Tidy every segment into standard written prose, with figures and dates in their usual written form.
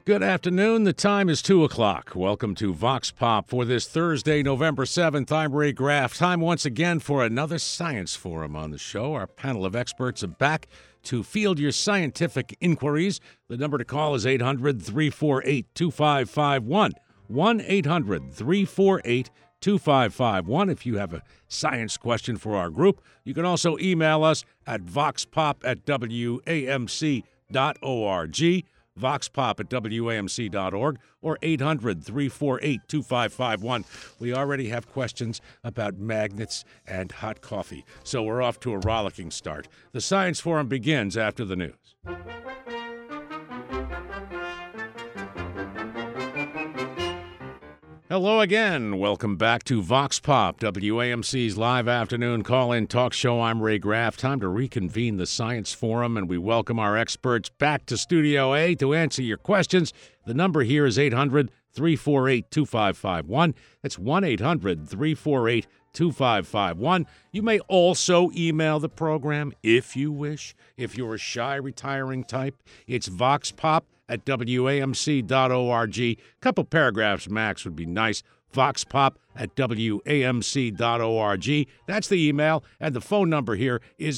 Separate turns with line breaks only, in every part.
Good afternoon. The time is 2 o'clock. Welcome to Vox Pop for this Thursday, November 7th. I'm Ray Graff. Time once again for another science forum on the show. Our panel of experts are back to field your scientific inquiries. The number to call is 800-348-2551. 1-800-348-2551. If you have a science question for our group, you can also email us at voxpop@wamc.org. voxpop@wamc.org or 800-348-2551. We already have questions about magnets and hot coffee, so we're off to a rollicking start. The Science Forum begins after the news. Hello again. Welcome back to Vox Pop, WAMC's live afternoon call-in talk show. I'm Ray Graff. Time to reconvene the Science Forum, and we welcome our experts back to Studio A to answer your questions. The number here is 800-348-2551. That's 1-800-348-2551. You may also email the program if you wish. If you're a shy, retiring type, it's voxpop@wamc.org. Couple paragraphs max would be nice. voxpop@wamc.org. That's the email, and the phone number here is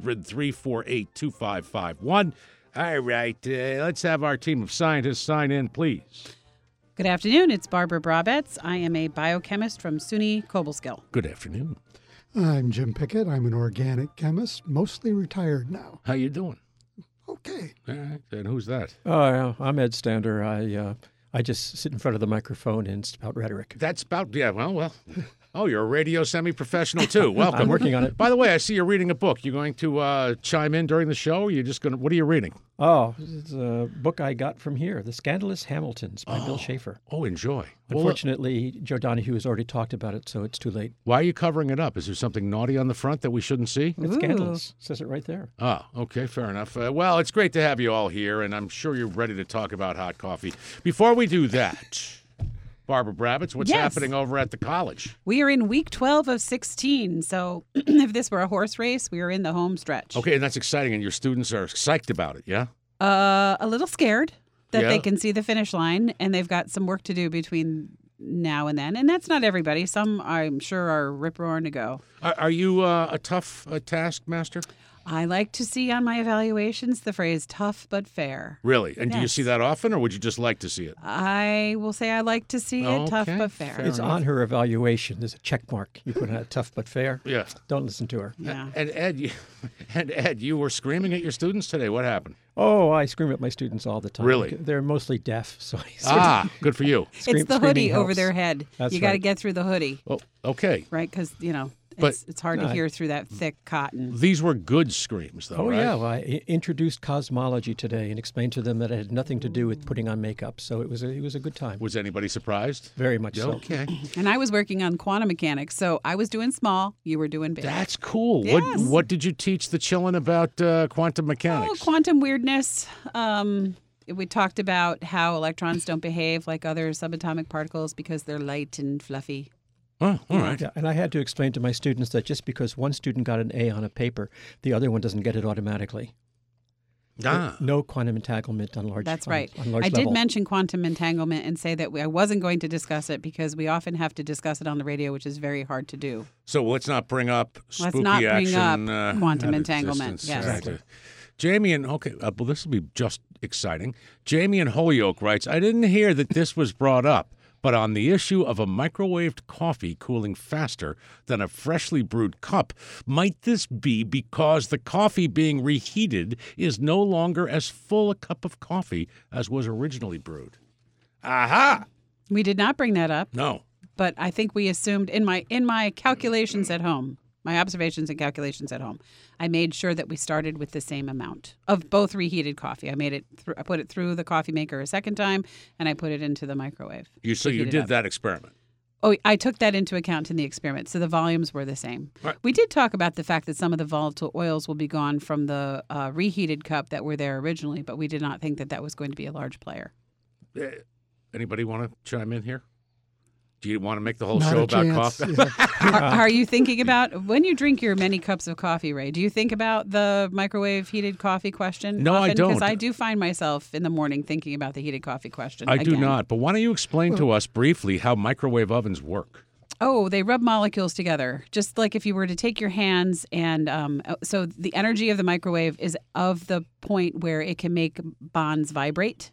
800-348-2551. All right, let's have our team of scientists sign in, please.
Good afternoon. It's Barbara Brabetz. I am a biochemist from SUNY Cobleskill.
Good afternoon.
I'm Jim Pickett. I'm an organic chemist, mostly retired now.
How you doing?
Okay.
All right, and who's that?
Oh, I'm Ed Stander. I just sit in front of the microphone and spout rhetoric.
That's about, yeah, well. Oh, you're a radio semi-professional, too. Welcome.
I'm working on it.
By the way, I see you're reading a book. You going to chime in during the show, or you're just going to, what are you reading?
Oh, it's a book I got from here, The Scandalous Hamiltons by Bill Schaefer.
Oh, enjoy.
Unfortunately, Joe Donahue has already talked about it, so it's too late.
Why are you covering it up? Is there something naughty on the front that we shouldn't see?
It's scandalous. It says it right there.
Oh, okay, fair enough. Well, it's great to have you all here, and I'm sure you're ready to talk about hot coffee. Before we do that, Barbara Brabetz, what's happening over at the college?
We are in week 12 of 16, so if this were a horse race, we are in the home stretch.
Okay, and that's exciting, and your students are psyched about it, yeah?
A little scared that they can see the finish line, and they've got some work to do between now and then. And that's not everybody. Some, I'm sure, are rip-roaring to go.
Are you a tough taskmaster?
I like to see on my evaluations the phrase tough but fair.
Really? And do you
Yes.
see that often, or would you just like to see it?
I will say I like to see it tough
Okay,
but fair.
fair
It's
enough.
on her evaluation. There's a check mark. You put on it, tough but fair.
Yeah.
Don't listen to her.
Yeah.
And Ed, you were screaming at your students today. What happened?
Oh, I scream at my students all the time.
Really?
They're mostly deaf, so I sort of
Good for you.
It's the
screaming
hoodie over
helps.
their head.
That's
You got to
right.
get through the hoodie,
Oh, okay.
right? Because,
But-
it's hard to hear through that thick cotton.
These were good screams, though,
Oh,
right?
yeah. Well, I introduced cosmology today and explained to them that it had nothing to do with putting on makeup. So it was a good time.
Was anybody surprised?
Very much so.
Okay.
And I was working on quantum mechanics, so I was doing small, you were doing big.
That's cool.
Yes.
What did you teach the chillin' about quantum
Oh,
mechanics?
quantum weirdness. We talked about how electrons don't behave like other subatomic particles because they're light and fluffy.
Oh, all right.
Yeah, and I had to explain to my students that just because one student got an A on a paper, the other one doesn't get it automatically. No quantum entanglement on large.
That's right.
On large
I
level.
did mention quantum entanglement and say that I wasn't going to discuss it because we often have to discuss it on the radio, which is very hard to do.
So let's not bring up spooky
Let's not bring
action.
up quantum
at a
entanglement.
distance.
Yes.
Right. Jamie and, well, this will be just exciting. Jamie in Holyoke writes, I didn't hear that this was brought up, but on the issue of a microwaved coffee cooling faster than a freshly brewed cup, might this be because the coffee being reheated is no longer as full a cup of coffee as was originally brewed? Aha!
We did not bring that up,
No.
but I think we assumed in my calculations at home, my observations and calculations at home, I made sure that we started with the same amount of both reheated coffee. I put it through the coffee maker a second time, and I put it into the microwave.
So
to
you
heat it
did
up.
that experiment.
Oh, I took that into account in the experiment, so the volumes were the same.
Right.
We did talk about the fact that some of the volatile oils will be gone from the reheated cup that were there originally, but we did not think that was going to be a large player.
Anybody want to chime in here? Do you want to make the whole
Not
show
a
about
chance.
coffee?
Yeah.
Are you thinking about, when you drink your many cups of coffee, Ray, do you think about the microwave heated coffee question?
No, I don't.
Because I do find myself in the morning thinking about the heated coffee question.
I do
again.
not. But why don't you explain to us briefly how microwave ovens work?
Oh, they rub molecules together, just like if you were to take your hands and so the energy of the microwave is of the point where it can make bonds vibrate.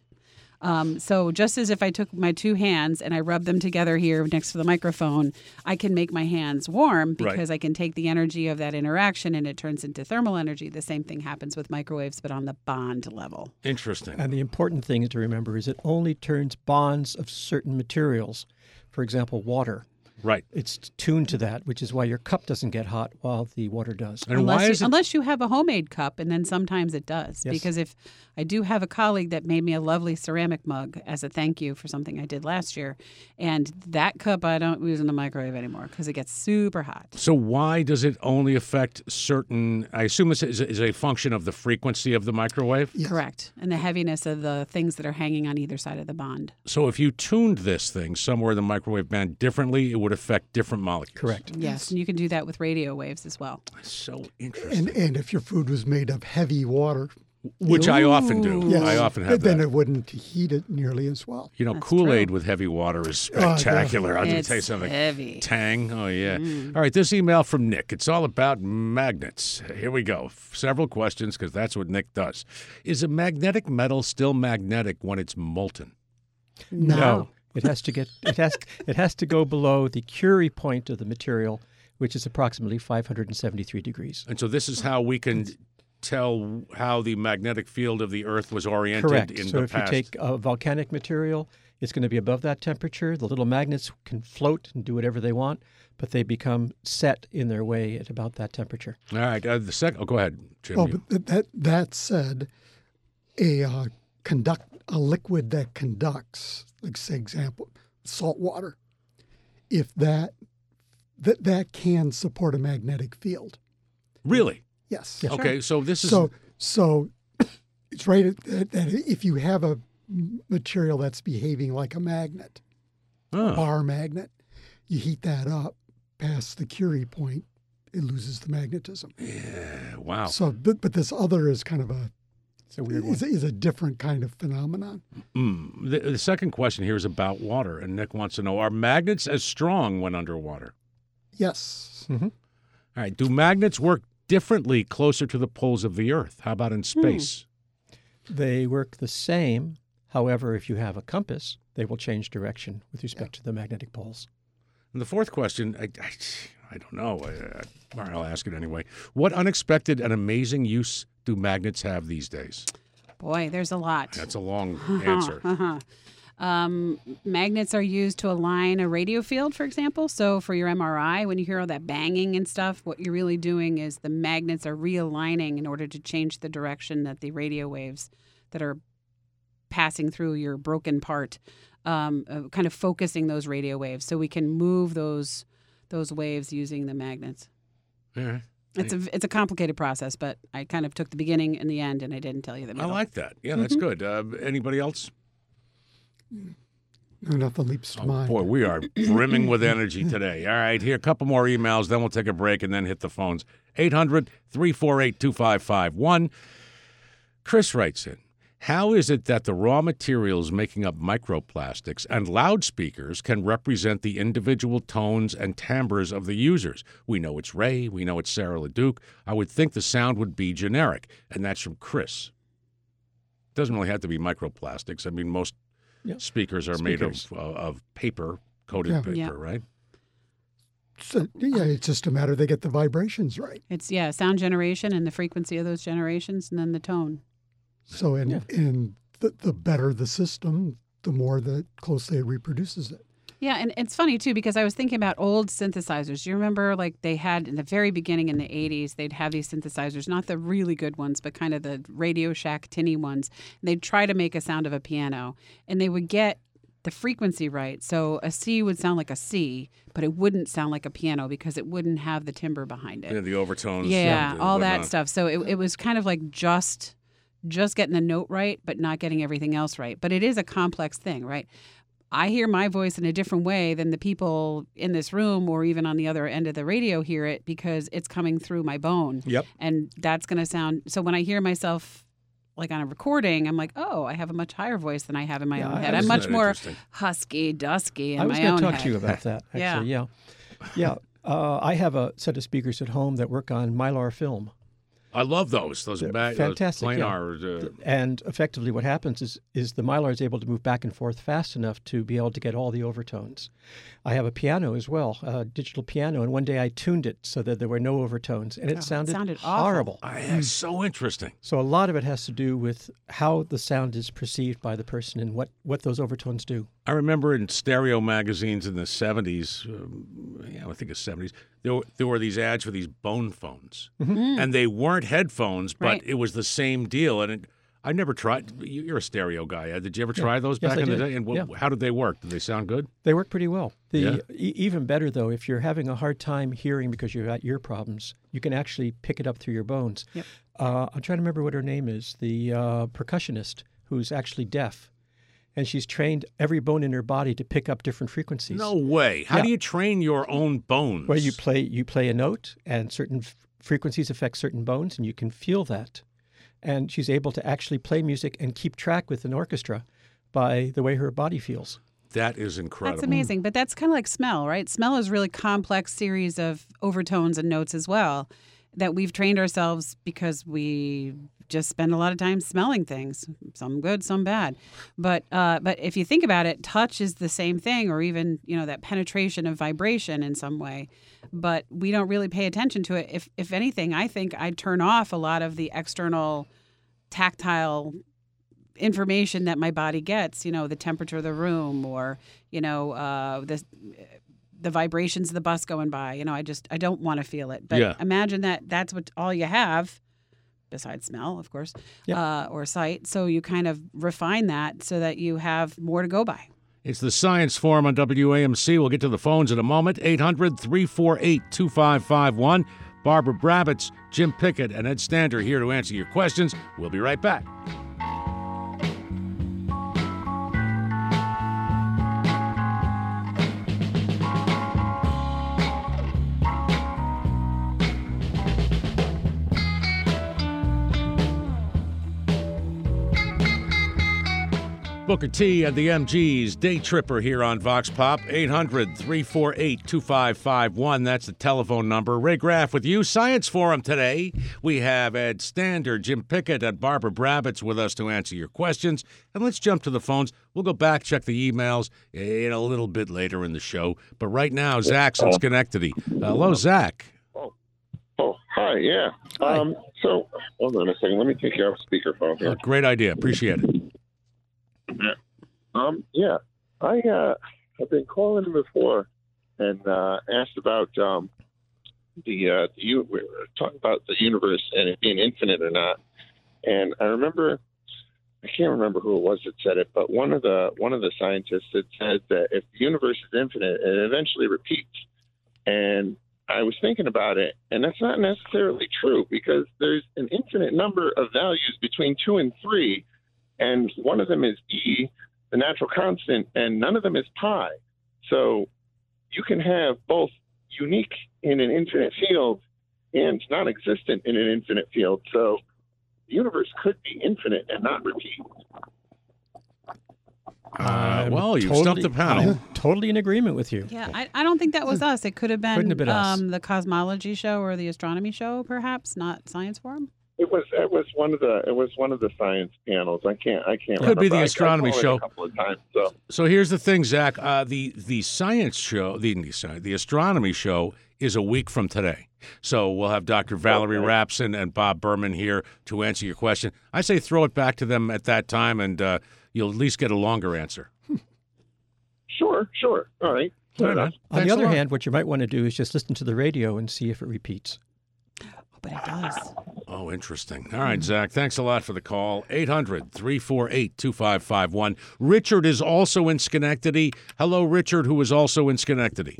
So just as if I took my two hands and I rub them together here next to the microphone, I can make my hands warm because I can take the energy of that interaction and it turns into thermal energy. The same thing happens with microwaves, but on the bond level.
Interesting.
And the important thing to remember is it only turns bonds of certain materials. For example, water.
Right.
It's tuned to that, which is why your cup doesn't get hot while the water does.
And why is it?
Unless you have a homemade cup, and then sometimes it does.
Yes.
Because if I do have a colleague that made me a lovely ceramic mug as a thank you for something I did last year, and that cup I don't use in the microwave anymore because it gets super hot.
So why does it only affect certain? I assume this is a function of the frequency of the microwave.
Yes.
Correct. And the heaviness of the things that are hanging on either side of the bond.
So if you tuned this thing somewhere in the microwave band differently, it would affect different molecules.
Correct.
Yes, and you can do that with radio waves as well.
So interesting.
And if your food was made of heavy water,
Which I often do.
yes,
I often have
then
that.
it wouldn't heat it nearly as well.
You know,
That's
Kool-Aid
true.
with heavy water is spectacular. I'm going to
It's
tell you something.
heavy.
Tang. Oh, yeah. All right, this email from Nick. It's all about magnets. Here we go. Several questions because that's what Nick does. Is a magnetic metal still magnetic when it's molten?
No. It has to go below the Curie point of the material, which is approximately 573 degrees.
And so this is how we can tell how the magnetic field of the Earth was oriented
Correct.
in
So
the
if
past.
you take a volcanic material, it's going to be above that temperature. The little magnets can float and do whatever they want, but they become set in their way at about that temperature.
All right. The second. Oh, go ahead, Jim.
Oh, but that said, a liquid that conducts, like say example, salt water, if that can support a magnetic field.
Really?
Yes.
Okay. So this is.
So it's right that if you have a material that's behaving like a magnet,
Oh.
bar magnet, you heat that up past the Curie point, it loses the magnetism.
Yeah. Wow.
So, but this other is kind of
It's a weird one.
is a different kind of phenomenon.
The second question here is about water, and Nick wants to know: are magnets as strong when underwater?
Yes.
All right. Do magnets work differently closer to the poles of the Earth? How about in space?
They work the same. However, if you have a compass, they will change direction with respect to the magnetic poles.
And the fourth question, I don't know. All right, I'll ask it anyway. What unexpected and amazing use do magnets have these days?
Boy, there's a lot.
That's a long answer.
Magnets are used to align a radio field, for example. So for your MRI, when you hear all that banging and stuff, what you're really doing is the magnets are realigning in order to change the direction that the radio waves that are passing through your broken part, kind of focusing those radio waves, so we can move those waves using the magnets.
Yeah.
It's a complicated process, but I kind of took the beginning and the end, and I didn't tell you the
I
middle.
like that. Yeah, that's good. Anybody else?
No, nothing leaps to mind.
Boy, we are brimming with energy today. All right, here, a couple more emails, then we'll take a break and then hit the phones. 800-348-2551. Chris writes in, how is it that the raw materials making up microplastics and loudspeakers can represent the individual tones and timbres of the users? We know it's Ray. We know it's Sarah LeDuc. I would think the sound would be generic, and that's from Chris. Doesn't really have to be microplastics. I mean, most speakers are made of paper, coated paper,
Yeah.
right?
So, yeah, it's just a matter they get the vibrations right.
It's sound generation and the frequency of those generations, and then the tone.
So, and the better the system, the more that closely it reproduces it.
Yeah, and it's funny, too, because I was thinking about old synthesizers. You remember, like, they had, in the very beginning in the 80s, they'd have these synthesizers, not the really good ones, but kind of the Radio Shack tinny ones. And they'd try to make a sound of a piano, and they would get the frequency right. So a C would sound like a C, but it wouldn't sound like a piano because it wouldn't have the timbre behind it.
Yeah, the overtones.
Yeah,
and
all that
whatnot.
stuff. So it was kind of like just getting the note right, but not getting everything else right. But it is a complex thing, right? I hear my voice in a different way than the people in this room or even on the other end of the radio hear it because it's coming through my bone.
Yep.
And that's going to sound, so when I hear myself like on a recording, I'm like, oh, I have a much higher voice than I have in my own head. I'm much more husky, dusky in my own head.
I was going to talk to you about that, actually. Yeah. I have a set of speakers at home that work on Mylar film.
I love those. Those
fantastic.
planar.
And effectively what happens is the Mylar is able to move back and forth fast enough to be able to get all the overtones. I have a piano as well, a digital piano, and one day I tuned it so that there were no overtones, and it sounded horrible.
It's so interesting.
So a lot of it has to do with how the sound is perceived by the person and what those overtones do.
I remember in stereo magazines in the 70s, I think it's 70s, there were these ads for these bone phones. And they weren't headphones, but it was the same deal. And I never tried. You're a stereo guy. Did you ever try those back in the day? And how did they work? Did they sound good?
They work pretty well. Even better, though, if you're having a hard time hearing because you've got ear problems, you can actually pick it up through your bones.
Yep.
I'm trying to remember what her name is, the percussionist who's actually deaf. And she's trained every bone in her body to pick up different frequencies.
No way. How do you train your own bones?
Well, you play a note, and certain frequencies affect certain bones, and you can feel that. And she's able to actually play music and keep track with an orchestra by the way her body feels.
That is incredible.
That's amazing. But that's kind of like smell, right? Smell is a really complex series of overtones and notes as well that we've trained ourselves because we just spend a lot of time smelling things, some good, some bad. But if you think about it, touch is the same thing, or even, that penetration of vibration in some way. But we don't really pay attention to it. If anything, I think I'd turn off a lot of the external tactile information that my body gets, the temperature of the room or, the vibrations of the bus going by. I don't want to feel it. But imagine that's what all you have, besides smell, of course, or sight. So you kind of refine that so that you have more to go by.
It's the Science Forum on WAMC. We'll get to the phones in a moment. 800-348-2551. Barbara Brabitz, Jim Pickett, and Ed Stander here to answer your questions. We'll be right back. Booker T and the MGs, Day Tripper here on Vox Pop, 800-348-2551. That's the telephone number. Ray Graff with you. Science Forum today. We have Ed Stander, Jim Pickett, and Barbara Brabitz with us to answer your questions. And let's jump to the phones. We'll go back, check the emails in a little bit later in the show. But right now, Zach's in Schenectady. Hello, Zach.
Oh, hi, yeah.
Hi.
So, hold on a second. Let me take you off speakerphone here.
Great idea. Appreciate it.
I have been calling before and asked about we were talking about the universe and it being infinite or not. And I can't remember who it was that said it, but one of the scientists had said that if the universe is infinite, it eventually repeats. And I was thinking about it, and that's not necessarily true because there's an infinite number of values between 2 and 3. And one of them is E, the natural constant, and none of them is pi. So you can have both unique in an infinite field and non-existent in an infinite field. So the universe could be infinite and not repeat.
You've stumped the panel.
I'm totally in agreement with you.
Yeah, I don't think that was us. It could have been,
Couldn't have been us.
The cosmology show or the astronomy show, perhaps, not Science Forum.
It was one of the science panels. I can't
Could
remember.
be the astronomy show.
A couple of times.
So here's the thing, Zach. The science show, the astronomy show is a week from today. So we'll have Dr. Valerie Rapson and Bob Berman here to answer your question. I say throw it back to them at that time, and you'll at least get a longer answer.
Sure. All right.
Right on.
On the other hand, what you might want to do is just listen to the radio and see if it repeats.
But it does.
Oh, interesting. All right, Zach, thanks a lot for the call. 800-348-2551. Richard is also in Schenectady. Hello, Richard, who is also in Schenectady.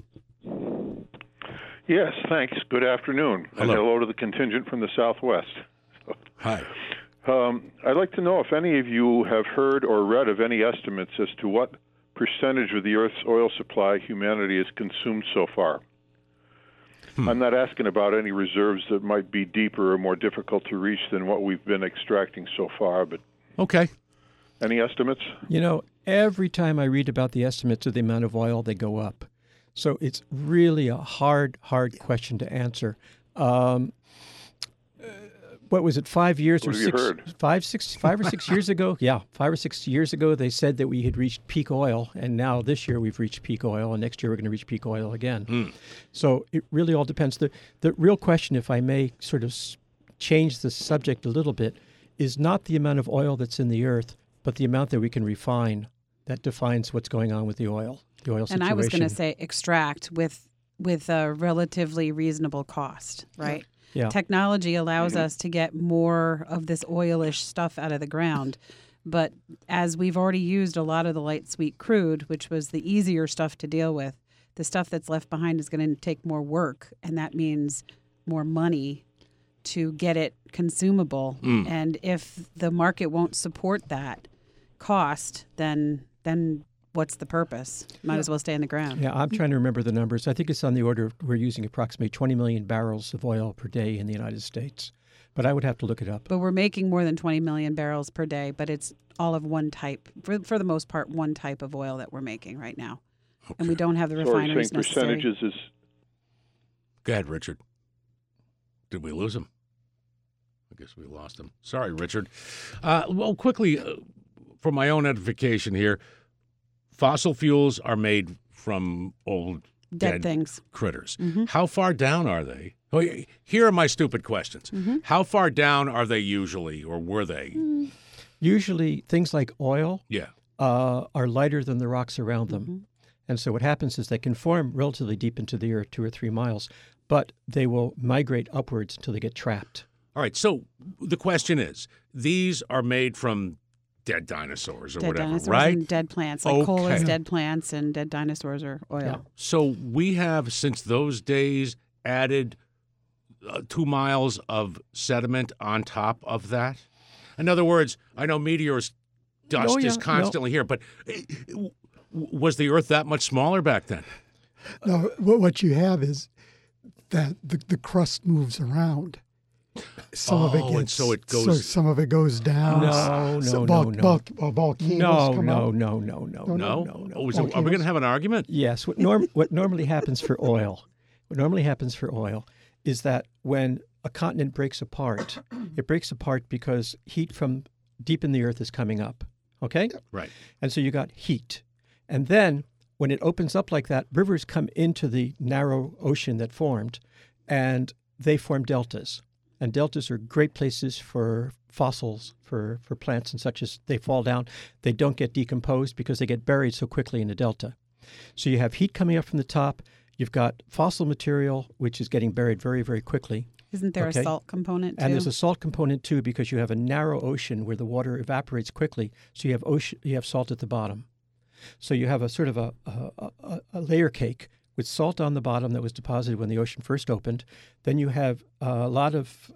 Yes, thanks. Good afternoon.
Hello.
And hello to the contingent from the Southwest.
Hi.
I'd like to know if any of you have heard or read of any estimates as to what percentage of the Earth's oil supply humanity has consumed so far? I'm not asking about any reserves that might be deeper or more difficult to reach than what we've been extracting so far, but
Okay.
any estimates?
Every time I read about the estimates of the amount of oil, they go up. So it's really a hard question to answer. What was it, 5 years
What
or
have you
6?
heard?
5 or 6 years ago? Yeah, 5 or 6 years ago, they said that we had reached peak oil, and now this year we've reached peak oil, and next year we're going to reach peak oil again. So it really all depends. The real question, if I may sort of change the subject a little bit, is not the amount of oil that's in the earth, but the amount that we can refine that defines what's going on with the oil situation.
And I was going to say extract with a relatively reasonable cost, right?
Yeah.
Technology allows us to get more of this oilish stuff out of the ground. But as we've already used a lot of the light sweet crude, which was the easier stuff to deal with, the stuff that's left behind is going to take more work. And that means more money to get it consumable. And if the market won't support that cost, then what's the purpose? Might as well stay in the ground.
Yeah, I'm trying to remember the numbers. I think it's on the order of we're using approximately 20 million barrels of oil per day in the United States. But I would have to look it up.
But we're making more than 20 million barrels per day, but it's all of one type, for the most part, one type of oil that we're making right now. Okay. And we don't have the refineries
So are you saying percentages is...
Go ahead, Richard. Did we lose him? I guess we lost him. Sorry, Richard. Well, quickly, for my own edification here, fossil fuels are made from old
dead things,
critters. How far down are they? Oh, here are my stupid questions. How far down are they usually, or were they?
Usually, things like oil
Yeah.
are lighter than the rocks around them. And so what happens is they can form relatively deep into the earth, 2 or 3 miles, but they will migrate upwards until they get trapped.
All right, so the question is, these are made from dead dinosaurs or
dead
whatever,
dinosaurs
right?
and dead plants. Like coal is
Okay.
dead plants and dead dinosaurs are oil.
Yeah.
So we have, since those days, added 2 miles of sediment on top of that? In other words, I know meteors dust is constantly here, but was the Earth that much smaller back then?
No, what you have is that the crust moves around. Some of it gets,
and so it goes.
some of it goes down.
No.
Volcanoes come out.
No. Oh, are we going to have an argument?
Yes. What normally happens for oil, is that when a continent breaks apart, it breaks apart because heat from deep in the earth is coming up. Okay?
Right.
And so you got heat. And then when it opens up like that, rivers come into the narrow ocean that formed, and they form deltas. And deltas are great places for fossils, for plants and such as they fall down. They don't get decomposed because they get buried so quickly in a delta. So you have heat coming up from the top. You've got fossil material, which is getting buried very, very quickly.
Isn't there a salt component too?
And there's a salt component too because you have a narrow ocean where the water evaporates quickly. So you have salt at the bottom. So you have a sort of a layer cake with salt on the bottom that was deposited when the ocean first opened. Then you have a lot of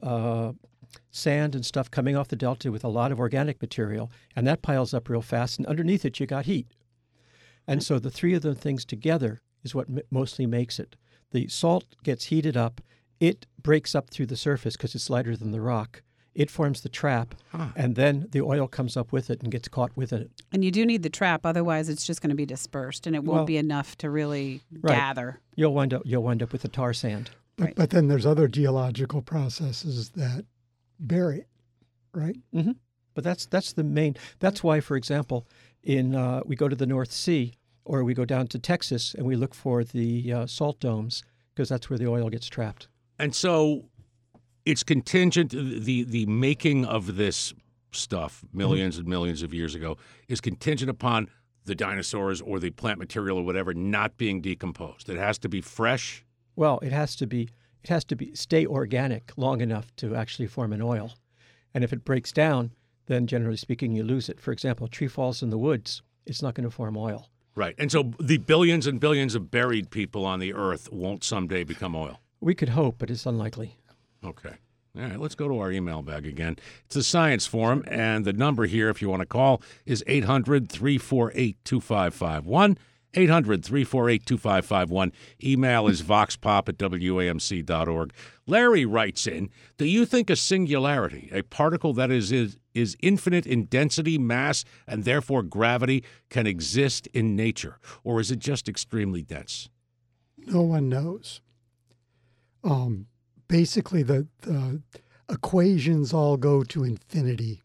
sand and stuff coming off the delta with a lot of organic material, and that piles up real fast. And underneath it, you got heat. And so the three of the things together is what mostly makes it. The salt gets heated up. It breaks up through the surface because it's lighter than the rock. It forms the trap, and then the oil comes up with it and gets caught with it.
And you do need the trap, otherwise it's just going to be dispersed, and it won't be enough to really gather.
You'll wind up with the tar sand.
But then there's other geological processes that bury it, right?
Mm-hmm. But that's the main. That's why, for example, we go to the North Sea or we go down to Texas and we look for the salt domes because that's where the oil gets trapped.
And so it's contingent, the making of this stuff millions and millions of years ago is contingent upon the dinosaurs or the plant material or whatever not being decomposed. It has to be fresh.
Well, it has to stay organic long enough to actually form an oil. And if it breaks down, then generally speaking, you lose it. For example, a tree falls in the woods, it's not going to form oil.
Right. And so the billions and billions of buried people on the earth won't someday become oil.
We could hope, but it's unlikely.
Okay. All right, let's go to our email bag again. It's the Science Forum, and the number here, if you want to call, is 800-348-2551. 800-348-2551. Email is voxpop@wamc.org. Larry writes in, do you think a singularity, a particle that is infinite in density, mass, and therefore gravity, can exist in nature? Or is it just extremely dense?
No one knows. Basically, the equations all go to infinity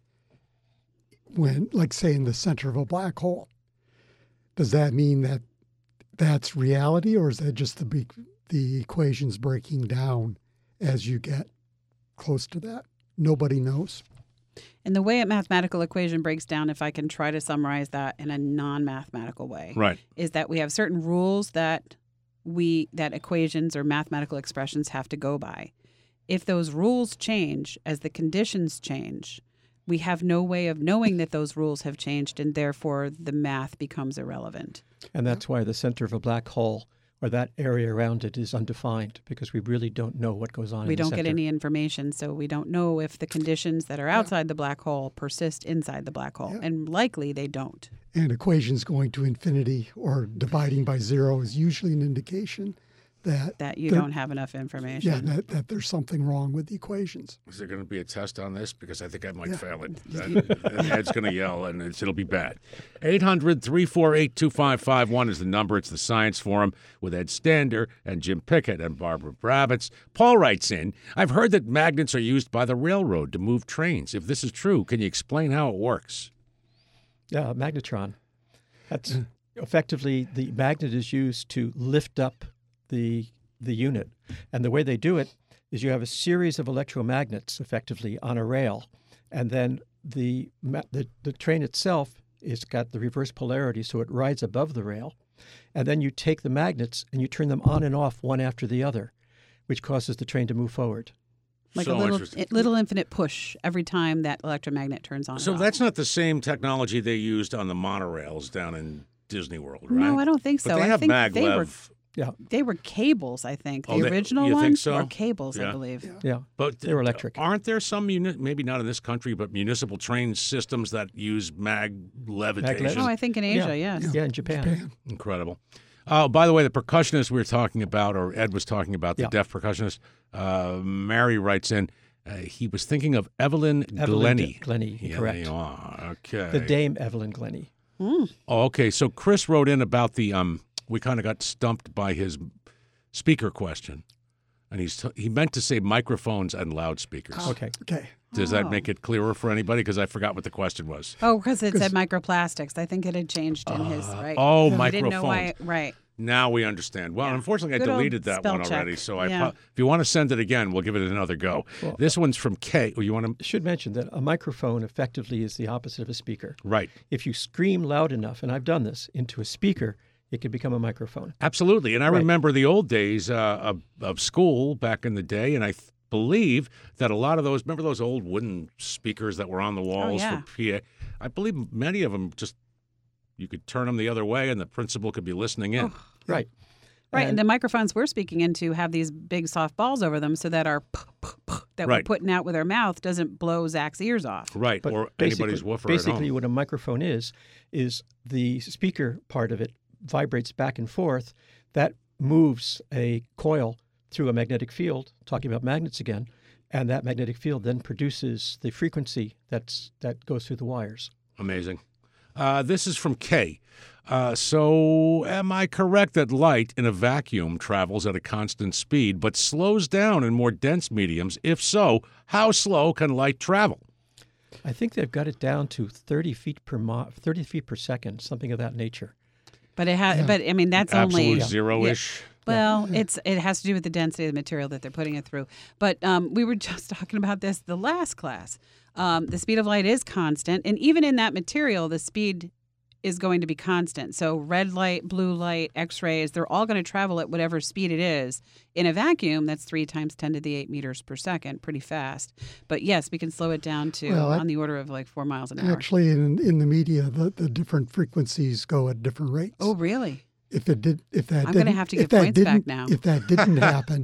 when, like, say, in the center of a black hole. Does that mean that that's reality, or is that just the equations breaking down as you get close to that? Nobody knows.
And the way a mathematical equation breaks down, if I can try to summarize that in a non-mathematical way,
Right.
is that we have certain rules that equations or mathematical expressions have to go by. If those rules change as the conditions change, we have no way of knowing that those rules have changed, and therefore the math becomes irrelevant.
And that's why the center of a black hole or that area around it is undefined, because we really don't know what goes on in
We
the
don't get
center.
any information, so we don't know if the conditions that are outside the black hole persist inside the black hole, and likely they don't.
And equations going to infinity or dividing by zero is usually an indication that
You don't have enough information.
that there's something wrong with the equations.
Is there going to be a test on this? Because I think I might fail it. And Ed's going to yell, and it'll be bad. 800-348-2551 is the number. It's the Science Forum with Ed Stander and Jim Pickett and Barbara Bravitz. Paul writes in, I've heard that magnets are used by the railroad to move trains. If this is true, can you explain how it works?
Yeah, magnetron. That's effectively the magnet is used to lift up the unit. And the way they do it is you have a series of electromagnets effectively on a rail, and then the train itself is got the reverse polarity, so it rides above the rail. And then you take the magnets and you turn them on and off one after the other, which causes the train to move forward.
Like
So
a
interesting.
little infinite push every time that electromagnet turns on.
So
and off.
that's not the same technology they used on the monorails down in Disney World, right?
No, I don't think so.
But they
I
have
think
maglev.
they were cables, I think.
Oh,
The original
you think
ones
so?
were cables,
Yeah.
I believe.
Yeah,
But
they were electric.
Aren't there some, maybe not in this country, but municipal train systems that use levitation?
Oh, I think in Asia, yes.
Yeah, in Japan.
Incredible. Oh, by the way, the percussionist we were talking about, or Ed was talking about, the
Yeah.
deaf percussionist, Mary writes in, he was thinking of Evelyn Glennie.
Glennie,
Yeah,
correct.
there you are. Okay.
The Dame Evelyn Glennie.
Oh, okay. So Chris wrote in about the, we kind of got stumped by his speaker question. And he meant to say microphones and loudspeakers.
Okay.
Okay.
Does that make it clearer for anybody? Because I forgot what the question was.
Oh, because it said microplastics. I think it had changed in his, right?
Oh,
I didn't know why.
microphones.
Right.
Now we understand. Well,
Yeah.
unfortunately,
Good
I
old
deleted that
spell
one
check.
already. So
Yeah.
if you want to send it again, we'll give it another go. This one's from Kay. Oh, you want to?
I should mention that a microphone effectively is the opposite of a speaker.
Right.
If you scream loud enough, and I've done this, into a speaker, it can become a microphone.
Absolutely. And I
Right.
remember the old days of school back in the day, and I believe that a lot of those, remember those old wooden speakers that were on the walls
yeah.
for PA? I believe many of them just, you could turn them the other way and the principal could be listening in.
Right.
Right, and the microphones we're speaking into have these big soft balls over them so that our that we're
Right.
putting out with our mouth doesn't blow Zach's ears off.
Right.
But
Or anybody's woofer at
basically
home.
what a microphone is the speaker part of it vibrates back and forth. That moves a coil through a magnetic field, talking about magnets again, and that magnetic field then produces the frequency that goes through the wires.
Amazing. This is from Kay. So am I correct that light in a vacuum travels at a constant speed but slows down in more dense mediums? If so, how slow can light travel?
I think they've got it down to 30 feet per second, something of that nature.
But but I mean that's
Absolute
only
zero-ish.
Well, it has to do with the density of the material that they're putting it through. But we were just talking about this the last class. The speed of light is constant, and even in that material, the speed is going to be constant. So red light, blue light, X-rays, they're all going to travel at whatever speed it is. In a vacuum, that's 3 times 10 to the 8 meters per second, pretty fast. But yes, we can slow it down to on the order of like 4 miles an hour.
Actually, in the media, the different frequencies go at different rates.
Oh, really?
I'm
gonna have to give points back now.
If that didn't happen,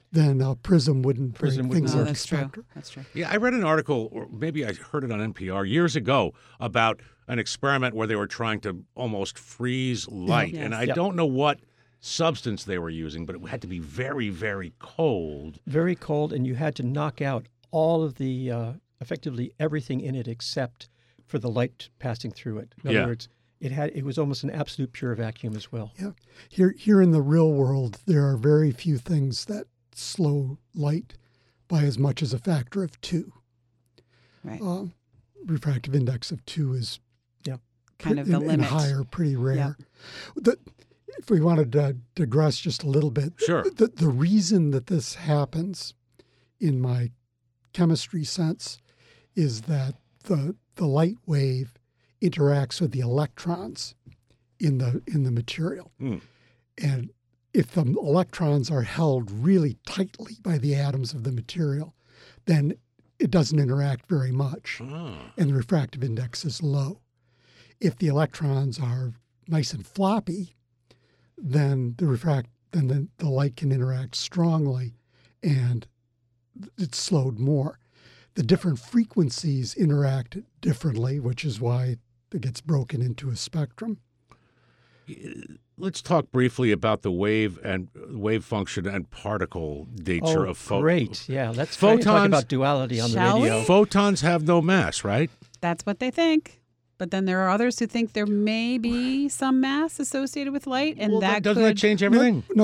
then a prism wouldn't break
Prism
things
wouldn't
Oh,
like
that's true.
spectra.
That's true.
Yeah, I read an article, or maybe I heard it on NPR years ago, about an experiment where they were trying to almost freeze light.
Yes.
And I
Yep.
don't know what substance they were using, but it had to be very, very cold.
Very cold, and you had to knock out all of the, effectively everything in it except for the light passing through it. In
Yeah.
other words, it was almost an absolute pure vacuum as well.
Yeah. Here in the real world, there are very few things that slow light by as much as a factor of 2.
Right.
Refractive index of 2 is
Kind of the
and
limit.
higher, pretty rare. If we wanted to digress just a little bit,
Sure.
the reason that this happens in my chemistry sense is that the light wave interacts with the electrons in the material. And if the electrons are held really tightly by the atoms of the material, then it doesn't interact very much, and the refractive index is low. If the electrons are nice and floppy, then the light can interact strongly, and it's slowed more. The different frequencies interact differently, which is why it gets broken into a spectrum.
Let's talk briefly about the wave function and particle nature of
Great. Yeah, let's talk
Photons-
about duality on
Shall
the
we?
radio.
Photons have no mass, right?
That's what they think. But then there are others who think there may be some mass associated with light, and
Well,
that
doesn't
could
that change everything?
No,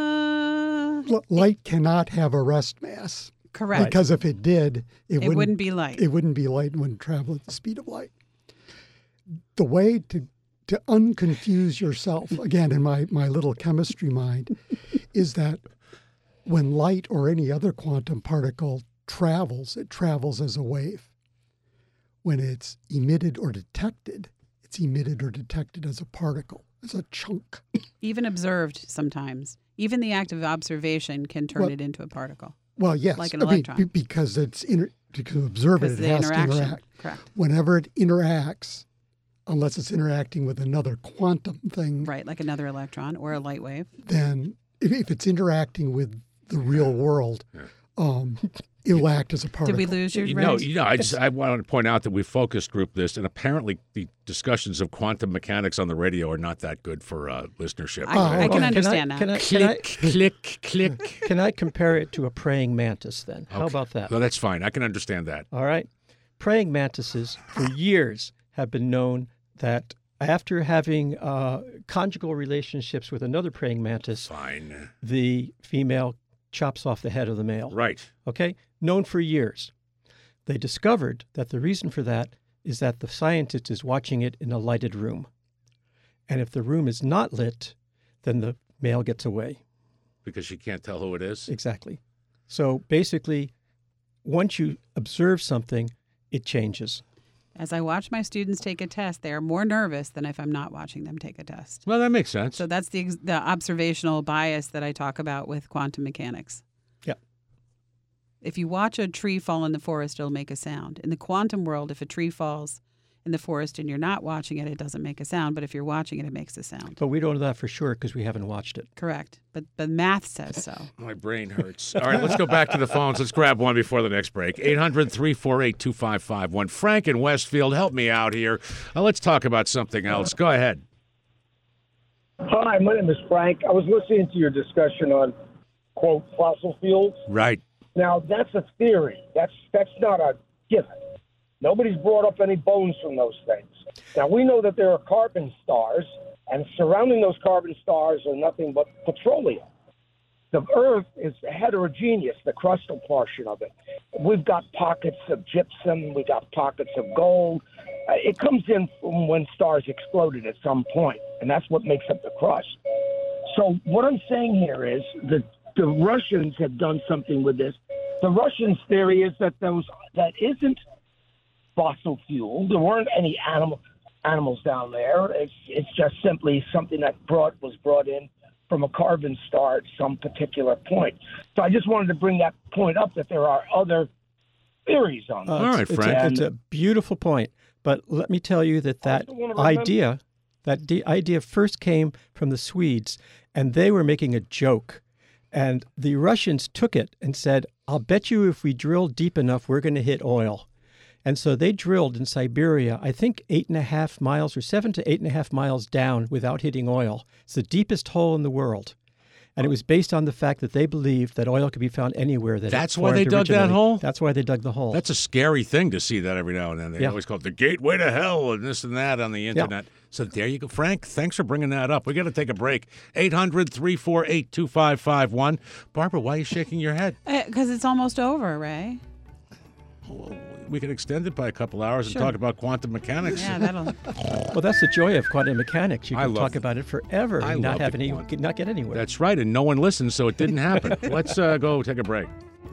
light cannot have a rest mass.
correct.
Because if it did,
It wouldn't be light.
It wouldn't be light and wouldn't travel at the speed of light. The way to unconfuse yourself, again, in my little chemistry mind, is that when light or any other quantum particle travels, it travels as a wave. When it's emitted or detected, it's emitted or detected as a particle, as a chunk.
Even observed sometimes. Even the act of observation can turn it into a particle.
Well, yes,
Like an
I mean,
electron.
because to observe
Because
it,
the
it has to
interaction.
interact.
Correct.
Whenever it interacts, unless it's interacting with another quantum thing,
Right, like another electron or a light wave.
then if it's interacting with the real world, it'll act as a particle.
Did we lose you,
No,
Ray?
I want to point out that we focus group this, and apparently the discussions of quantum mechanics on the radio are not that good for listenership.
I can
Can
understand
I-
that.
Click, click.
Can I compare it to a praying mantis then? How
Okay.
about that?
No, that's fine. I can understand that.
All right. Praying mantises for years have been known that after having conjugal relationships with another praying mantis,
Fine.
the female chops off the head of the male.
Right.
Okay? Known for years. They discovered that the reason for that is that the scientist is watching it in a lighted room. And if the room is not lit, then the male gets away.
Because she can't tell who it is.
Exactly. So basically, once you observe something, it changes.
As I watch my students take a test, they are more nervous than if I'm not watching them take a test.
Well, that makes sense.
So that's the observational bias that I talk about with quantum mechanics.
Yeah.
If you watch a tree fall in the forest, it'll make a sound. In the quantum world, if a tree falls in the forest and you're not watching it, it doesn't make a sound. But if you're watching it, it makes a sound.
But we don't know that for sure because we haven't watched it.
Correct. But math says so.
My brain hurts. All right, let's go back to the phones. Let's grab one before the next break. 800-348-2551. Frank in Westfield, help me out here. Let's talk about something else. Go ahead.
Hi, my name is Frank. I was listening to your discussion on, quote, fossil fuels.
Right.
Now, that's a theory. That's not a given. Nobody's brought up any bones from those things. Now, we know that there are carbon stars, and surrounding those carbon stars are nothing but petroleum. The Earth is heterogeneous, the crustal portion of it. We've got pockets of gypsum. We've got pockets of gold. It comes in from when stars exploded at some point, and that's what makes up the crust. So what I'm saying here is that the Russians have done something with this. The Russians' theory is that that isn't fossil fuel. There weren't any animals down there. It's just simply something that was brought in from a carbon star at some particular point. So I just wanted to bring that point up, that there are other theories on this.
All right, Frank.
It's a beautiful point. But let me tell you that idea first came from the Swedes, and they were making a joke And the Russians took it and said, I'll bet you if we drill deep enough, we're going to hit oil. And so they drilled in Siberia, I think 8.5 miles or 7 to 8.5 miles down without hitting oil. It's the deepest hole in the world. And it was based on the fact that they believed that oil could be found anywhere.
That's why they dug that hole?
That's why they dug the hole.
That's a scary thing to see that every now and then. They
Yeah.
always call it the gateway to hell and this and that on the internet. So there you go. Frank, thanks for bringing that up. We got to take a break. 800-348-2551. Barbara, why are you shaking your head?
Because it's almost over, Ray.
We can extend it by a couple hours and
Sure.
talk about quantum mechanics.
Yeah, that'll.
Well, that's the joy of quantum mechanics. You
I
can
love
talk about it forever
I
and
love
not
the
not get anywhere.
That's right, and no one listened, so it didn't happen. Let's go take a break.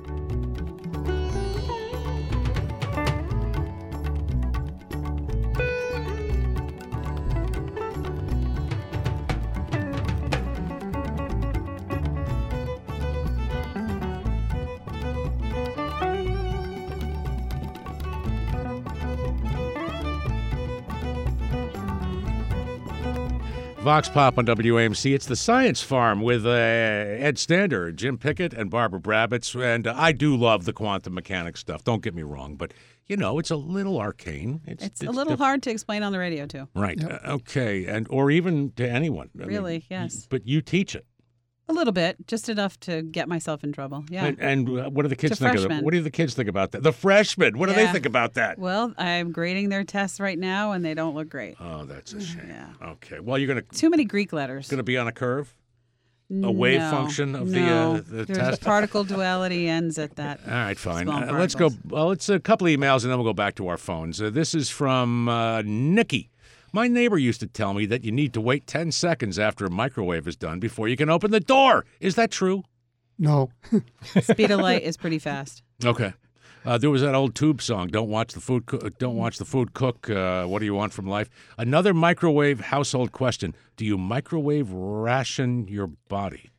Vox Pop on WAMC. It's the Science Farm with Ed Stander, Jim Pickett, and Barbara Brabitz. And I do love the quantum mechanics stuff. Don't get me wrong, but you know it's a little arcane.
It's a little hard to explain on the radio too.
right? Okay, and or even to anyone. I mean,
Really, yes.
But you teach it.
A little bit, just enough to get myself in trouble. Yeah.
And what do the kids
To
think of it?
freshmen.
What do the kids think about that? The freshmen. What do they
Yeah.
think about that?
Well, I'm grading their tests right now, and they don't look great.
Oh, that's a shame.
Yeah.
Okay. Well, you're
Too many Greek letters.
gonna be on a curve. A wave
No,
function of
no.
the
There's
test?
particle duality ends at that.
All right, fine.
Small
Let's go.
particles.
Well, it's a couple of emails, and then we'll go back to our phones. This is from Nikki. My neighbor used to tell me that you need to wait 10 seconds after a microwave is done before you can open the door. Is that true?
No.
Speed of light is pretty fast.
Okay. There was that old Tube song, "Don't watch the food cook. What do you want from life?" Another microwave household question: do you microwave ration your body?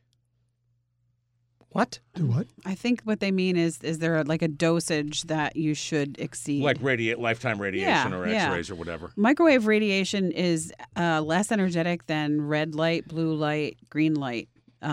What?
Do what?
I think what they mean is there like a dosage that you should exceed?
Like lifetime radiation
Yeah,
or
yeah.
X-rays or whatever.
Microwave radiation is less energetic than red light, blue light, green light.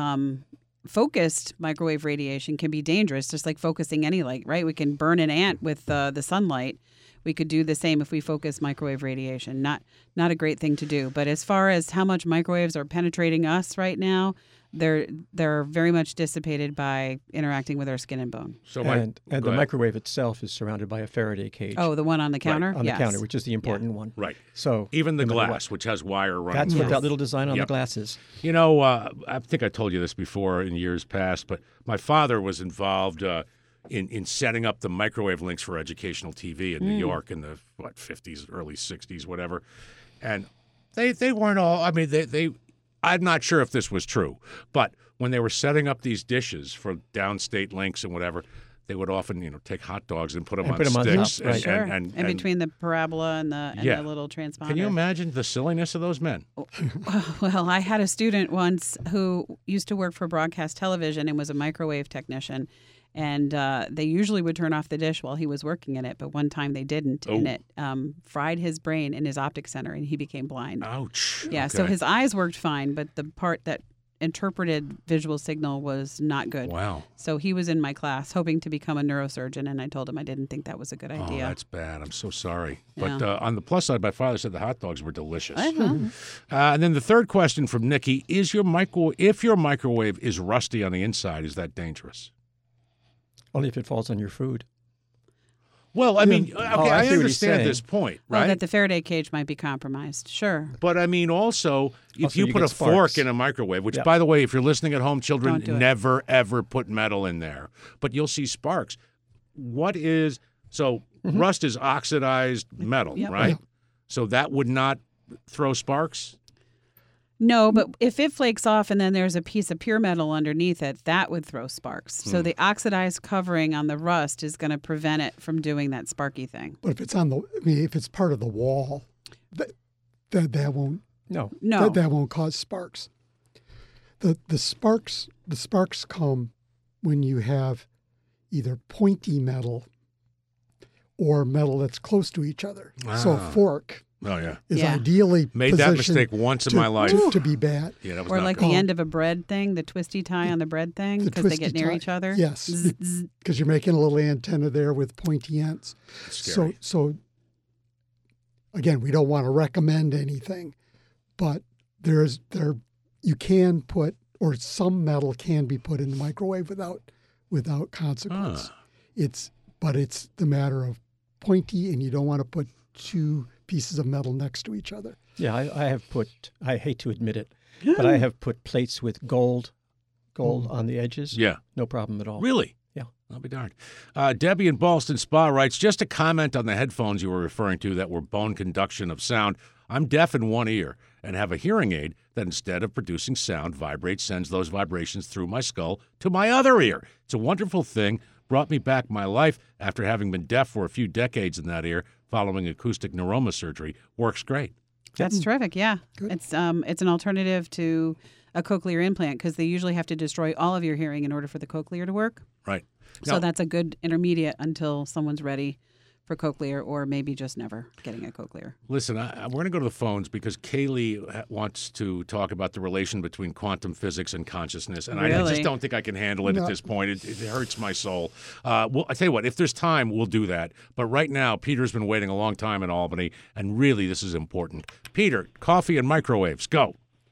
Focused microwave radiation can be dangerous, just like focusing any light, right? We can burn an ant with the sunlight. We could do the same if we focus microwave radiation. Not a great thing to do. But as far as how much microwaves are penetrating us right now, they're very much dissipated by interacting with our skin and bone.
So
And
go
the
ahead.
microwave itself is surrounded by a Faraday cage.
Oh, the one on the counter?
on
Yes.
the counter, which is the important one.
Right.
So
Even the
no matter
glass, which has wire
what,
running.
that's
through
what
it.
that little design on
Yep.
the glass is.
You know, I think I told you this before in years past, but my father was involved in setting up the microwave links for educational TV in New York in the 50s, early 60s, whatever. And they weren't all. I mean, they. I'm not sure if this was true, but when they were setting up these dishes for downstate links and whatever, they would often, take hot dogs and put them
And
on
put 'em on top,
sticks.
right.
Sure.
And
in between the parabola and the
Yeah.
little transponder.
Can you imagine the silliness of those men?
Well, I had a student once who used to work for broadcast television and was a microwave technician. And they usually would turn off the dish while he was working in it. But one time they didn't. And
Oh.
it fried his brain in his optic center and he became blind.
Ouch.
Yeah, so
Okay.
his eyes worked fine, but the part that interpreted visual signal was not good.
Wow.
So he was in my class hoping to become a neurosurgeon, and I told him I didn't think that was a good
Oh,
idea.
that's bad. I'm so sorry. But
Yeah.
on the plus side, my father said the hot dogs were delicious.
Uh-huh.
And then the third question from Nikki: if your microwave is rusty on the inside, is that dangerous?
Only if it falls on your food.
Well, I mean, okay,
I
I
see what he's
understand
saying.
this point,
Well,
right?
that the Faraday cage might be compromised. Sure.
But I mean, also, if
Also,
you
you
put
get
a fork
sparks.
in a microwave, which,
Yeah.
by the way, if you're listening at home, children,
Don't do it.
never ever put metal in there. But you'll see sparks. Rust is oxidized metal,
Yep.
right?
Yeah.
So that would not throw sparks.
No, but if it flakes off and then there's a piece of pure metal underneath it, that would throw sparks. So the oxidized covering on the rust is going to prevent it from doing that sparky thing.
But if it's if it's part of the wall, that won't
No.
No.
that won't cause sparks. The sparks come when you have either pointy metal or metal that's close to each other. So a
Ah.
fork
Oh, yeah.
is
Yeah.
ideally
Made that
positioned
mistake once in
to-
my life.
to be bad.
Yeah, that was
Or
not
like
good.
the end of a bread thing, the twisty tie on the bread thing,
The
because they
twisty
get near
tie.
each other.
Yes,
Zzz, zzz.
because you're making a little antenna there with pointy ends.
Scary.
So again, we don't want to recommend anything, but you can put, or some metal can be put in the microwave without consequence. But it's the matter of pointy, and you don't want to put two pieces of metal next to each other.
Yeah, I have put, I hate to admit it, but I have put plates with gold on the edges.
Yeah.
No problem at all.
Really?
Yeah.
I'll be darned. Debbie in Ballston Spa writes, just a comment on the headphones you were referring to that were bone conduction of sound. I'm deaf in one ear and have a hearing aid that instead of producing sound, sends those vibrations through my skull to my other ear. It's a wonderful thing. Brought me back my life after having been deaf for a few decades in that ear following acoustic neuroma surgery. Works great.
That's terrific. Yeah, it's an alternative to a cochlear implant because they usually have to destroy all of your hearing in order for the cochlear to work.
Right.
So
Now-
that's a good intermediate until someone's ready for cochlear, or maybe just never getting a cochlear.
Listen, we're going to go to the phones because Kaylee wants to talk about the relation between quantum physics and consciousness, and I
Really?
just don't think I can handle it at this point. It hurts my soul. Well, I tell you what, if there's time, we'll do that. But right now, Peter's been waiting a long time in Albany, and really, this is important. Peter, coffee and microwaves, go.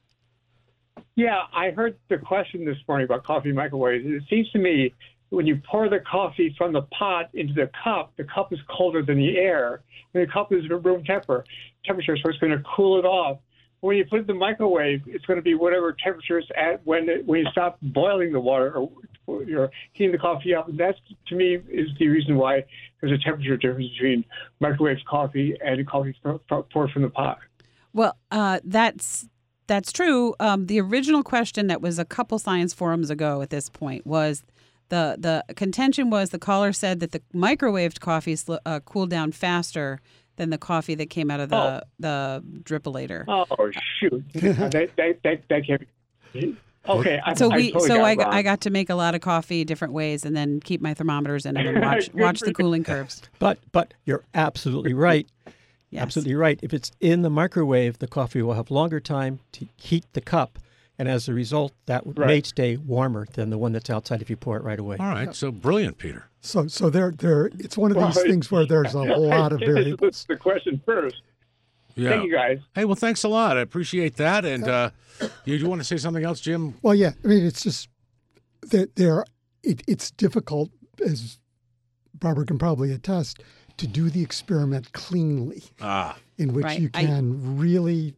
Yeah, I heard the question this morning about coffee microwaves. It seems to me when you pour the coffee from the pot into the cup is colder than the air. And the cup is room temperature, so it's going to cool it off. When you put it in the microwave, it's going to be whatever temperature it's at when you stop boiling the water or you're heating the coffee up. And that, to me, is the reason why there's a temperature difference between microwave coffee and coffee poured from the pot.
Well, that's true. The original question that was a couple science forums ago at this point was the contention was the caller said that the microwaved coffee cooled down faster than the coffee that came out of the drippolator.
Oh shoot! that can't be. Okay,
I got to make a lot of coffee different ways and then keep my thermometers in them and watch the cooling curves.
But you're absolutely right.
Yes.
Absolutely right. If it's in the microwave, the coffee will have longer time to heat the cup. And as a result, that may stay warmer than the one that's outside if you pour it right away.
All right, so brilliant, Peter.
So it's one of these things where there's a lot of variables.
That's the question first.
Yeah.
Thank you, guys.
Hey, well, thanks a lot. I appreciate that. And you want to say something else, Jim?
Well, yeah. I mean, it's just that it's difficult, as Barbara can probably attest, to do the experiment cleanly, in which
Right.
you can really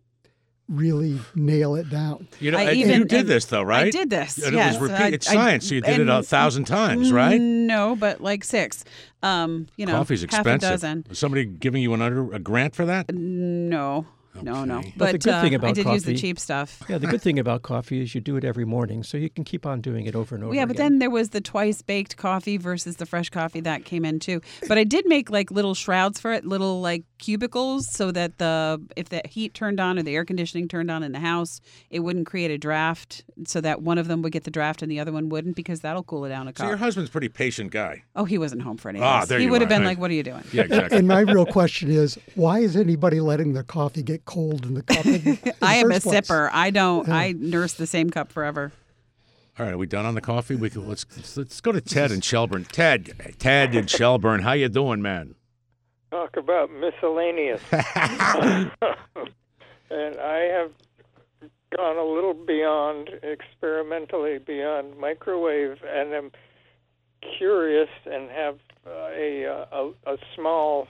nail it down.
You know,
I
you did this, though, right?
I did this,
And
yes.
it was it's science, so you did it 1,000 times, right?
No, but like 6.
Coffee's
half
expensive.
a dozen.
Was somebody giving you a grant for that?
No. No.
Okay.
But the good thing about
I did use the
coffee-
cheap stuff.
Yeah, the good thing about coffee is you do it every morning, so you can keep on doing it over and over
Yeah,
again.
but then there was the twice baked coffee versus the fresh coffee that came in too. But I did make like little shrouds for it, little like cubicles, so that if the heat turned on or the air conditioning turned on in the house, it wouldn't create a draft, so that one of them would get the draft and the other one wouldn't, because that'll cool it down a
So your
cup.
husband's a pretty patient guy.
Oh, he wasn't home for any of this.
there
He
you
would have
are.
been
Right.
like, "What are you doing?"
Yeah, exactly.
And my real question is, why is anybody letting their coffee get cold in the cup?
I am a
first place?
sipper. I don't. I nurse the same cup forever.
All right, are we done on the coffee? Let's go to Ted in Shelburne. Ted in Shelburne, how you doing, man?
Talk about miscellaneous. And I have gone a little experimentally beyond microwave, and am curious and have a small.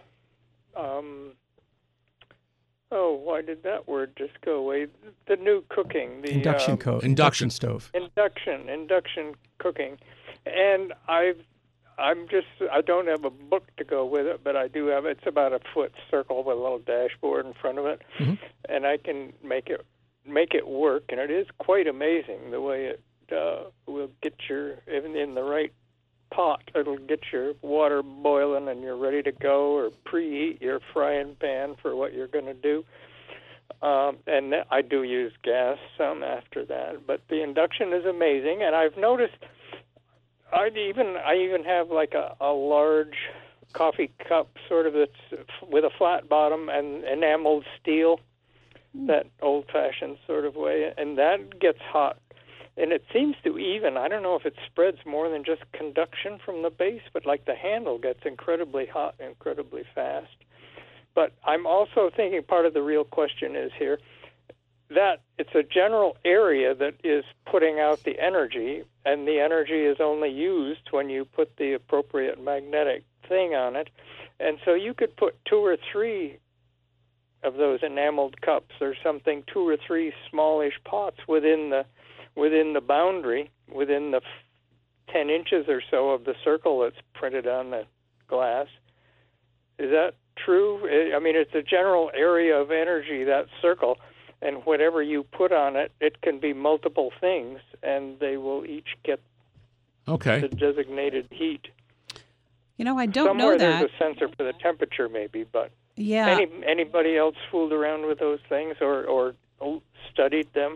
Why did that word just go away? The new cooking, the
induction stove.
Induction cooking, and I don't have a book to go with it, but I do have. It's about a foot circle with a little dashboard in front of it, and I can make it work, and it is quite amazing the way it will get even in the right pot. It'll get your water boiling and you're ready to go, or preheat your frying pan for what you're going to do. And I do use gas some after that, but the induction is amazing. And I've noticed I even have like a large coffee cup, sort of that's with a flat bottom and enameled steel, that old-fashioned sort of way, and that gets hot. And it seems to even, I don't know if it spreads more than just conduction from the base, but like the handle gets incredibly hot incredibly fast. But I'm also thinking part of the real question is here that it's a general area that is putting out the energy, and the energy is only used when you put the appropriate magnetic thing on it. And so you could put 2 or 3 of those enameled cups or something, 2 or 3 smallish pots within the boundary, within the 10 inches or so of the circle that's printed on the glass. Is that true? I mean, it's a general area of energy, that circle, and whatever you put on it, it can be multiple things, and they will each get the designated heat.
You know, I don't
Somewhere
know that.
there's a sensor for the temperature, maybe, but
yeah.
Anybody else fooled around with those things or studied them?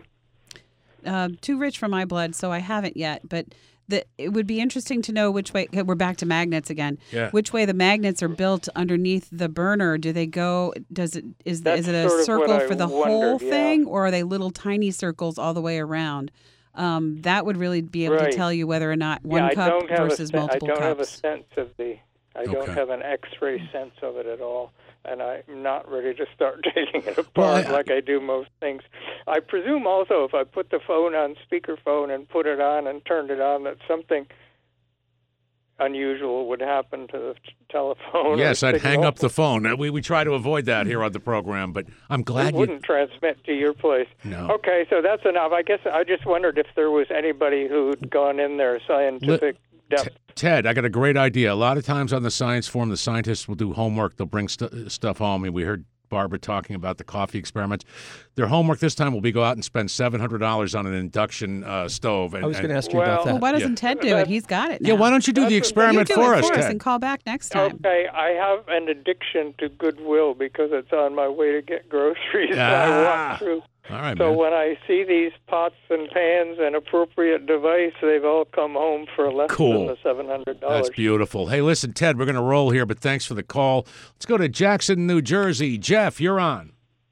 Too rich for my blood, so I haven't yet. But it would be interesting to know which way. We're back to magnets again.
Yeah.
Which way the magnets are built underneath the burner? Do they go? Is it a circle for the whole thing, or are they little tiny circles all the way around? That would really be able to tell you whether or not one cup versus multiple cups.
I don't have a sense of I don't have an X-ray sense of it at all, and I'm not ready to start taking it apart like I do most things. I presume also if I put the phone on speakerphone and put it on and turned it on, that something unusual would happen to the telephone.
Yes, I'd hang up the phone. We try to avoid that here on the program, but I'm glad
it wouldn't transmit to your place.
No.
Okay, so that's enough. I guess I just wondered if there was anybody who'd gone in there scientific depth.
Ted, I got a great idea. A lot of times on the science forum, the scientists will do homework. They'll bring stuff home. And we heard Barbara talking about the coffee experiments. Their homework this time will be go out and spend $700 on an induction stove.
I was going to ask you about that.
Well, why doesn't Ted do it? He's got it now.
Yeah, why don't you do the experiment for us, Ted?
And call back next time.
Okay, I have an addiction to Goodwill because it's on my way to get groceries. I walk through.
All right,
so
man.
when I see these pots and pans and appropriate device, they've all come home for less than the $700.
That's beautiful. Hey, listen, Ted, we're going to roll here, but thanks for the call. Let's go to Jackson, New Jersey. Jeff, you're on.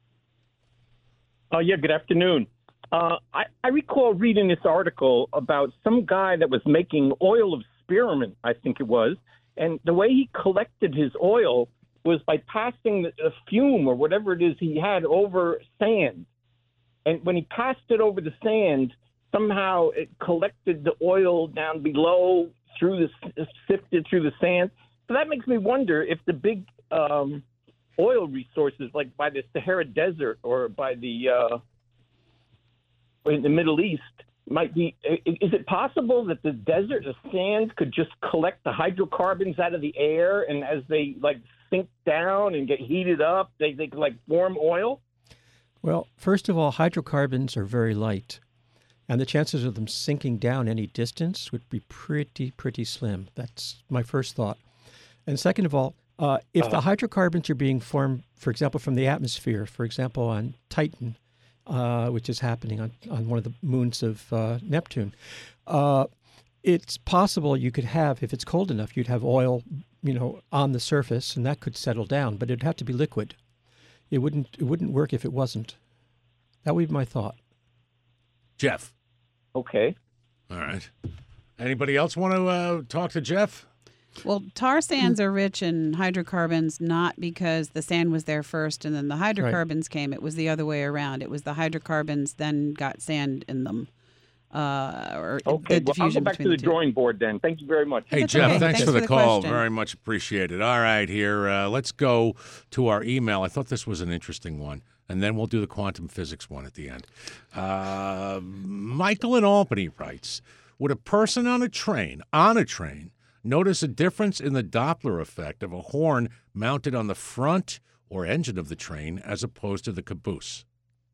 Yeah, good afternoon. I recall reading this article about some guy that was making oil of spearmint, I think it was, and the way he collected his oil was by passing a fume or whatever it is he had over sand. And when he passed it over the sand, somehow it collected the oil down below, sifted through the sand. So that makes me wonder if the big oil resources, like by the Sahara Desert or by in the Middle East, might be. Is it possible that the desert, the sand, could just collect the hydrocarbons out of the air, and as they sink down and get heated up, they could form oil?
Well, first of all, hydrocarbons are very light, and the chances of them sinking down any distance would be pretty slim. That's my first thought. And second of all, if the hydrocarbons are being formed, for example, from the atmosphere, for example, on Titan, which is happening on one of the moons of Neptune, it's possible you could have, if it's cold enough, you'd have oil, on the surface, and that could settle down, but it'd have to be liquid. It wouldn't work if it wasn't. That would be my thought.
Jeff.
Okay.
All right. Anybody else want to talk to Jeff?
Well, tar sands are rich in hydrocarbons, not because the sand was there first and then the hydrocarbons came. It was the other way around. It was the hydrocarbons then got sand in them.
Okay, I'll go back to the drawing board then. Thank you very much.
Hey, Jeff, thanks for the call. Very much appreciated. All right, here, let's go to our email. I thought this was an interesting one, and then we'll do the quantum physics one at the end. Michael in Albany writes, would a person on a train, notice a difference in the Doppler effect of a horn mounted on the front or engine of the train as opposed to the caboose?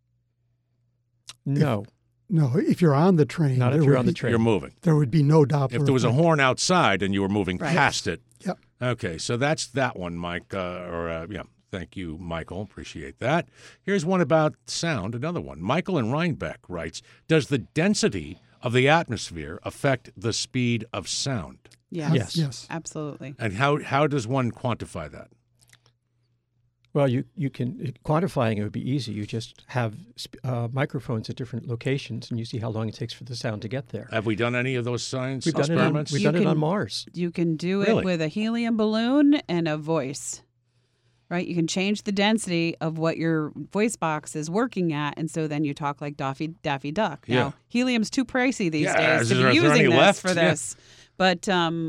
No.
No, if you're on the train.
Not if you're on the train.
You're moving.
There would be no Doppler
If there was a horn outside and you were moving past it.
Yep.
Okay, so that's that one, Mike. Thank you, Michael. Appreciate that. Here's one about sound, another one. Michael in Rhinebeck writes, does the density of the atmosphere affect the speed of sound?
Yes.
Yes.
Absolutely.
And how does one quantify that?
Well, you can quantifying it would be easy. You just have microphones at different locations, and you see how long it takes for the sound to get there.
Have we done any of those science
We've done
experiments?
We've done it on Mars.
You can do
Really?
it with a helium balloon and a voice. Right? You can change the density of what your voice box is working at, and so then you talk like Daffy Duck.
Yeah.
Now, helium's too pricey these
Yeah,
days
is
to
there
be
any
using this
left?
for
Yeah.
this. But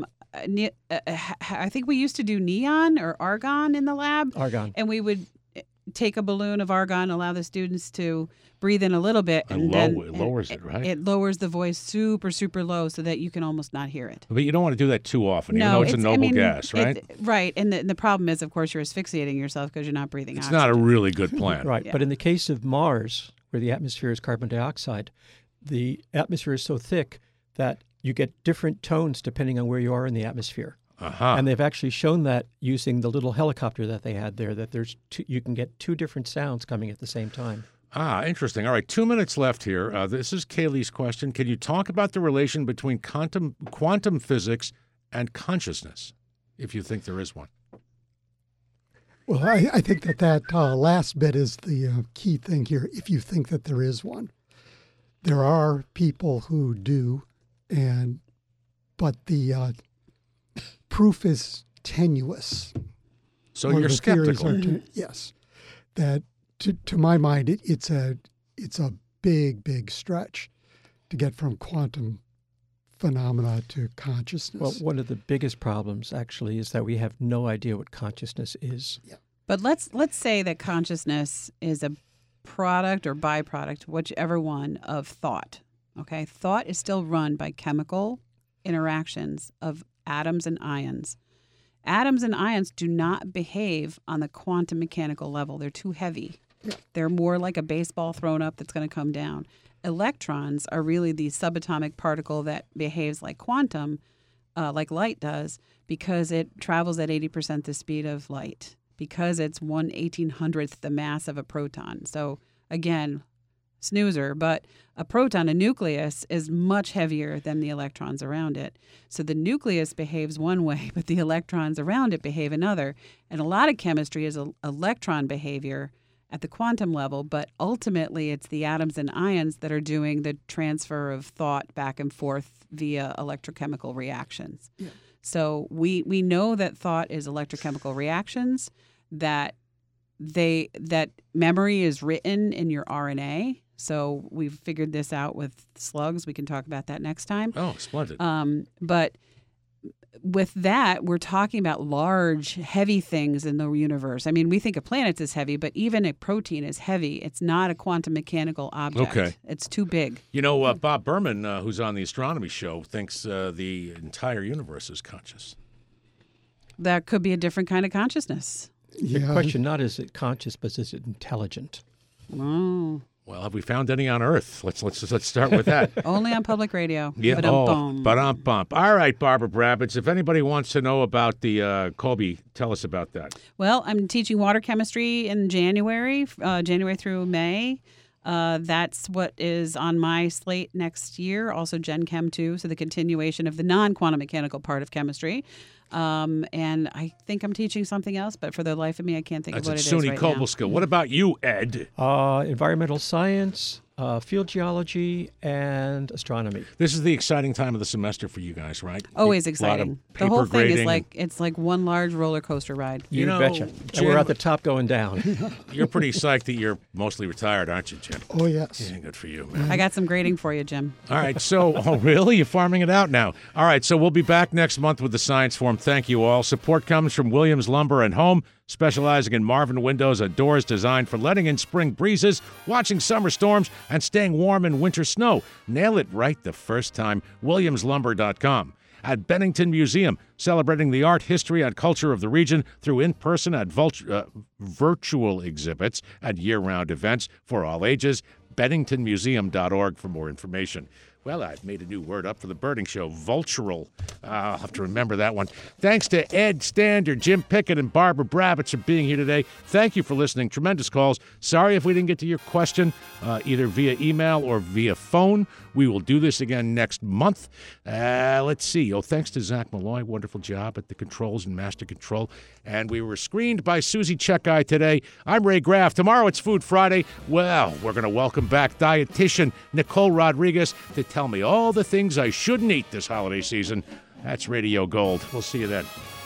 I think we used to do neon or argon in the lab.
Argon.
And we would take a balloon of argon, allow the students to breathe in a little bit,
And
then
it lowers it, right?
It lowers the voice super, super low so that you can almost not hear it.
But you don't want to do that too often, even though it's a noble gas, right?
Right. And the problem is, of course, you're asphyxiating yourself because you're not breathing
It's
oxygen.
not a really good plan.
Right.
Yeah.
But in the case of Mars, where the atmosphere is carbon dioxide, the atmosphere is so thick that you get different tones depending on where you are in the atmosphere.
Uh-huh.
And they've actually shown that using the little helicopter that they had there, that you can get two different sounds coming at the same time.
Ah, interesting. All right, 2 minutes left here. This is Kaylee's question. Can you talk about the relation between quantum physics and consciousness, if you think there is one?
Well, I think that last bit is the key thing here, if you think that there is one. There are people who do, but the proof is tenuous.
So
Or
you're
the theories
skeptical.
are yes. That, to my mind, it's a big stretch to get from quantum phenomena to consciousness.
Well, one of the biggest problems actually is that we have no idea what consciousness is.
Yeah.
But let's say that consciousness is a product or byproduct, whichever one, of thought. Okay, thought is still run by chemical interactions of atoms and ions. Atoms and ions do not behave on the quantum mechanical level. They're too heavy. They're more like a baseball thrown up that's going to come down. Electrons are really the subatomic particle that behaves like quantum, like light does, because it travels at 80% the speed of light, because it's 1/1800th the mass of a proton. So again, snoozer, but a proton, a nucleus, is much heavier than the electrons around it. So the nucleus behaves one way, but the electrons around it behave another. And a lot of chemistry is electron behavior at the quantum level, but ultimately it's the atoms and ions that are doing the transfer of thought back and forth via electrochemical reactions. Yeah. So we know that thought is electrochemical reactions, that memory is written in your RNA. So we've figured this out with slugs. We can talk about that next time.
Oh, splendid.
But with that, we're talking about large, heavy things in the universe. I mean, we think of planets as heavy, but even a protein is heavy. It's not a quantum mechanical object.
Okay.
It's too big.
You know, Bob Berman, who's on the astronomy show, thinks the entire universe is conscious.
That could be a different kind of consciousness.
The question not is it conscious, but is it intelligent?
Oh.
Well, have we found any on Earth? Let's start with that.
Only on public radio.
Yeah.
Ba-dum-bum.
Ba-dum-bump. All right, Barbara Brabbits. If anybody wants to know about the Colby, tell us about that.
Well, I'm teaching water chemistry in January through May. That's what is on my slate next year. Also Gen Chem 2, so the continuation of the non-quantum mechanical part of chemistry. And I think I'm teaching something else, but for the life of me, I can't think
That's
of what
at
it is
SUNY
right
Cobleskill. What about you, Ed?
Environmental science, field geology, and astronomy.
This is the exciting time of the semester for you guys, right?
Always
A lot of
exciting. The whole
paper
thing is
grading.
it's like one large roller coaster ride.
You
know,
betcha.
Jim,
And we're at the top going down.
You're pretty psyched that you're mostly retired, aren't you, Jim?
Oh, yes.
Yeah, good for you, man.
I got some grading for you, Jim.
All right, so, oh, really? You're farming it out now. All right, so we'll be back next month with the Science Forum. Thank you all. Support comes from Williams Lumber and Home, specializing in Marvin windows and doors designed for letting in spring breezes, watching summer storms, and staying warm in winter snow. Nail it right the first time. WilliamsLumber.com. At Bennington Museum, celebrating the art, history, and culture of the region through in-person and virtual exhibits and year-round events for all ages. BenningtonMuseum.org for more information. Well, I've made a new word up for the birding show, vultural. I'll have to remember that one. Thanks to Ed Stander, Jim Pickett, and Barbara Bravitz for being here today. Thank you for listening. Tremendous calls. Sorry if we didn't get to your question, either via email or via phone. We will do this again next month. Let's see. Thanks to Zach Malloy. Wonderful job at the controls and master control. And we were screened by Susie Checkeye today. I'm Ray Graff. Tomorrow it's Food Friday. Well, we're going to welcome back dietitian Nicole Rodriguez to tell me all the things I shouldn't eat this holiday season. That's Radio Gold. We'll see you then.